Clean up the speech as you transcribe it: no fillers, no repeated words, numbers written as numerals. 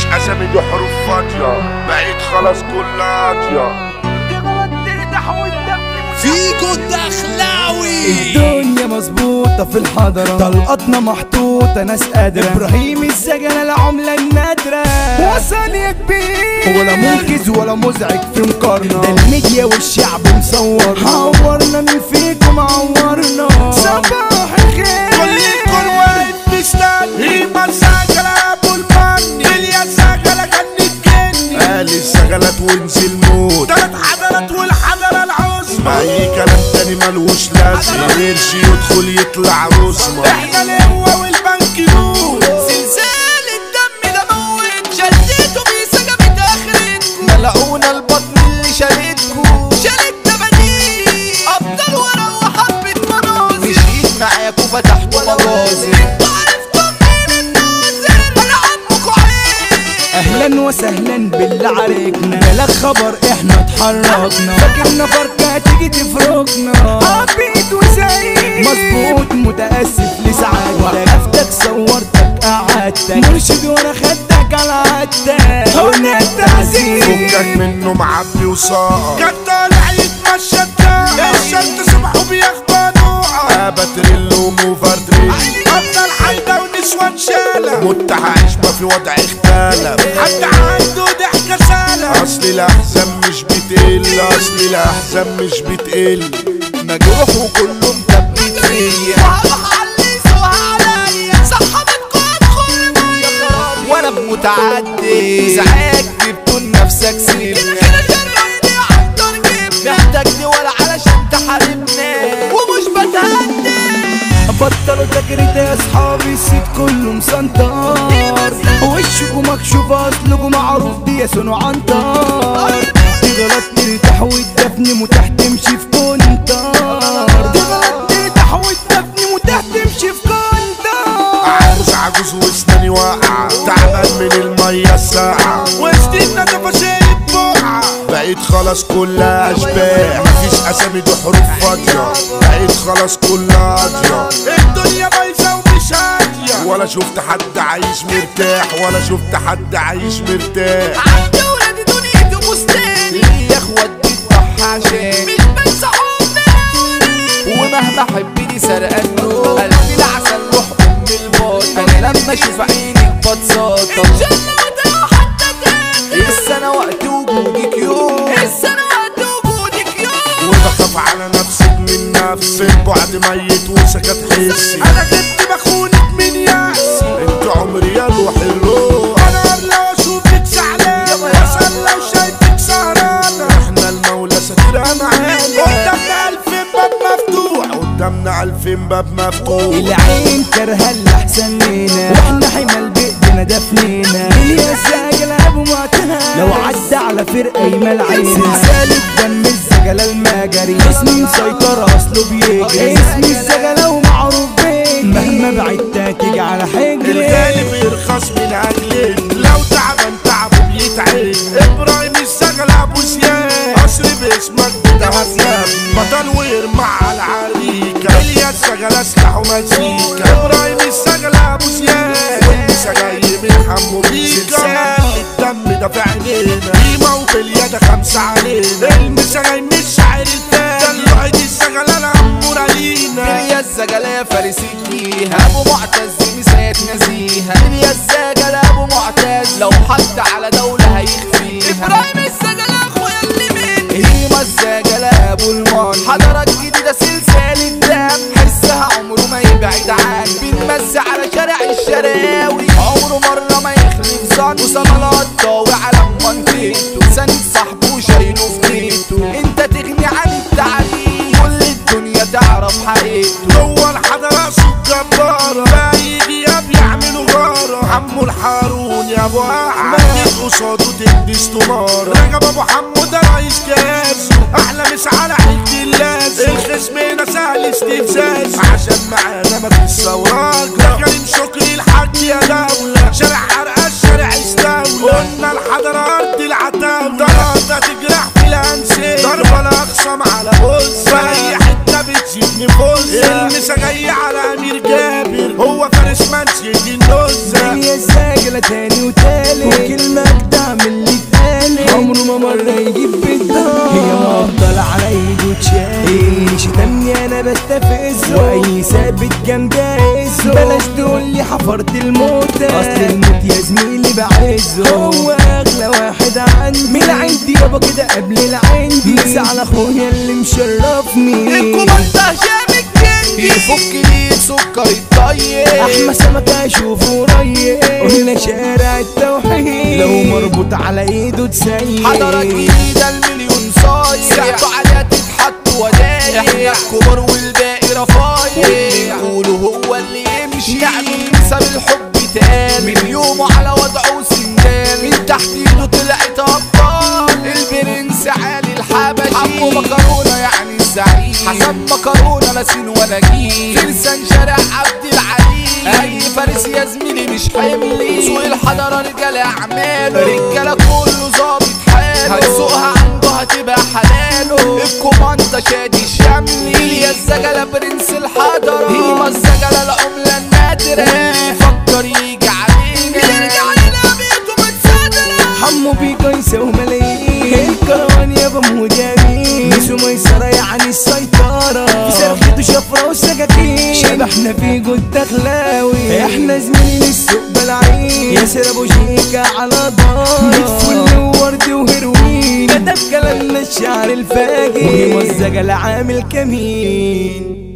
اسامي دي حروف فاضية، بقيت خلاص كلها قاضية. فيكو الدخلاوي الدنيا مظبوطة في الحضرة، طلقاتنا محطوطة ناس قادرة. ابراهيم السجنة العملة النادرة، وصل يا كبير ولا منقذ ولا مزعج في مقارنة. ده الميديا والشعب مصورنا، عورنا من فيكم عورنا. صباح الخير كل الكون واقف مستني، ما السجلة ابو المني دنيا السجلة كانت جني. قال السجلات ونزل موت، تلات حضرات والحضرة العظمى. اي كلام تاني ملوش لازمة، قرش يدخل يطلع رسمة. احنا القوة والبنك نور، زلزال الدم ده موت، شديته بسجمة اخرتكم. ملعونا البطن اللي شالتكم، شالت تباديل ابطال ورا وحبة مناظر. مشيت معاكوا فتحتوا مجازر، انتوا عرفتوا منين الناظر؟ انا عمكوا عين. اهلا وسهلا بالله عليكنا، جالك خبر احنا اتحركنا. فاكرنا فرقة تيجي تفرقنا، عبيد وزعيم مظبوط. متأسف لسعادتك، وقفتك صورتك قعدتك، مرشد وانا خدتك على عادتك. هنا التعزيز فكك منه معبي وصاقة، كان طالع يتمشى الداقة. الشمس صبحه بياخدوا نوعة، باتريل وموفردريل افضل حيدة ونسوان شالة. مت عايش ما في وضع اختلف، حد عنده ضحكة سالة. اصل الاحزان مش بتقل، اصل الاحزان مش بتقل. مجروح وكله مثبت فيا، وهحلسوا عليا. صحبتكوا ادخل مية، وانا بمتعدي ازعاج جبتوا لنفسك سيبنا. كده جربني عالدار جبنا، محتاجني ولا علشان تحاربنا ومش بتهدي. بطلوا تجريد يا اصحابي، السيد كله مسنطر. وشكوا مكشوف اصلكوا معروف دي يا سنو عنتر. تغلط ترتاح وتدفني متاح تمشي في كونتر. تغلط ترتاح وتدفني متاح تمشي في كونتر. عجوز واسناني واقعة، تعبان من المية الساقعة، وسطنا تفاشيب بقعة. بقيت خلاص كلها اشباح، مفيش اسامي دي حروف فاضية. بقيت خلاص كلها قاضية، الدنيا بايظة ومش هادية. ولا شفت حد عايش مرتاح، ولا شفت حد عايش مرتاح. عندي ولادي دنيتي مستاني، يا اخوات دي تضحى عشان مش بنسى حبنا. ومهما حبني سرقان نور، قلبي العسل روح ام الباطل. انا لما اشوف عينك بتساطل، الجنة وده حتى تاني. السنة وقت وجودك يوم، السنة وقت وجودك يوم. وبخاف على نفسك من نفسي، البعد ميت وسكت حسي. انا كنت بخونك من يأسي، انت عمري يا روح الروح. انا لو اشوفك زعلانة، واسأل لو شايفك سهرانة. احنا المولى ساترها معانا، قدامنا 2000 باب مفتوح، قدامنا 2000 باب مفتوح. العين كرهة اللي احسن لينا، واحنا حمل بايدينا دفنينا. يا ساجل ابو معتها، لو عدى على فرقة يمال عينا. سلسال الدم الزجلة المجري، اسمي مسيطر اصله بيجري. اسمي الزجلة ومعروف بيه، مهما بعدت تيجي على حجري. الغالب يرخص من اجلك، لو تعبان تعبه بيتعب. ابراهيم السجلة ابو زياد، قصر باسمك بتهزم. بطل ويرمع على العريكة، اليا السجلة سلاح ومزيكا. ابراهيم السجلة ابو زياد، والنسا جاي من حمو بيكا. سلسال الدم ده في عينينا، قيمة وباليد 5 علينا. المسا جاي من الشاعر التاني، دلوعي دي السجلة الأمورة لينا. يا الزجلة فارس فيها، ابو معتز مسات نزيها. يا الزجلة ابو معتز، لو حط على دولة هيخفيها. ابراهيم الزجلة اخويا اللي مني، هيما الزجلة ابو المان. حضارات جديدة سلسال الدم، حسها عمره ما يبعد عنه. بنمسي على شارع الشراوي، عمره مرة ما يخلف ظن. وصلالات ضاوي على منطقته، سند صاحبه وشايله في بيته. انت تغني عن التعريف، كل الدنيا تعرف حقيقته. جوه الحضارة صوت جبارة، بايدي يا بيعملوا غارة. عمو الحارون يا ابو احمد، جيت قصاده تدي استمارة. رجب ابو حمو ده رئيس كاس، احلى مس على عيلة اللاس. الخصم هنا سهل استفزاز، عشان معانا مفيش ثورات. ده كريم شكري الحاج يا دولة، شارع حرقة الشارع استولى. قلنا الحضارة ارض العتاولة، ضربة تجرح في الانسية، ضربة لاخصم على بص. في اي حتة بتزيد نفوسها، المسا جاي على امير جابر، هو فارس منسية النزة. يا الزاجلة تاني وتالت، بستفزه واي ثابت جنبي اهزه. بلاش تقولي حفرت الموت، اصل الموت يا زميلي بعزه. هو اغلى واحد عندي من عندي يابا كده قبل العندي. مسا على اخويا اللي مشرفني الكوماندا هشام الجندي يفك لي سكر الطيب. احمى سمكة اشوفه قريب قلنا شارع التوحيد. لو مربوط على ايده تسيب حضرة جديدة المليون صايع. ساعته عليها تتحط ودايع. احنا الكبار والباقي رفايع. واللي نقوله هو اللي يمشي. يعني نسب الحب تقال من يومه على وضعه سندال. من تحت ايده طلعت ابطال. البرنس علي الحبشي. حمو مكرونة يعني الزعيم. حسن مكرونة لا سين ولا جيم. فرسان شارع عبد العليم. اي فارس يا زميلي مش حملي. سوق الحضرة رجالة اعماله. رجالة كله ظابط حاله. هتسوقها عنده هتبقى حلاله. الكوماندا شادي الشملي. يا الزجلة برنس الحضرة. هي الزجلة العملة النادرة. واللي يفكر يجي علينا يرجع علينا بيته متصدرة. حمو بيكا يساوي ملايين. الكروان يابا مجانين. ميسو ميسرة يعني السيطرة. في سرخته شفرة وسكاكين. شبحنا في جود دخلاوي. احنا زميلين السوق بلعين. ياسر ابو شيكا على دار. مدفل وورد وهيروين. كتب كلامنا الشعر الفاجر. ومزج العامل كمين.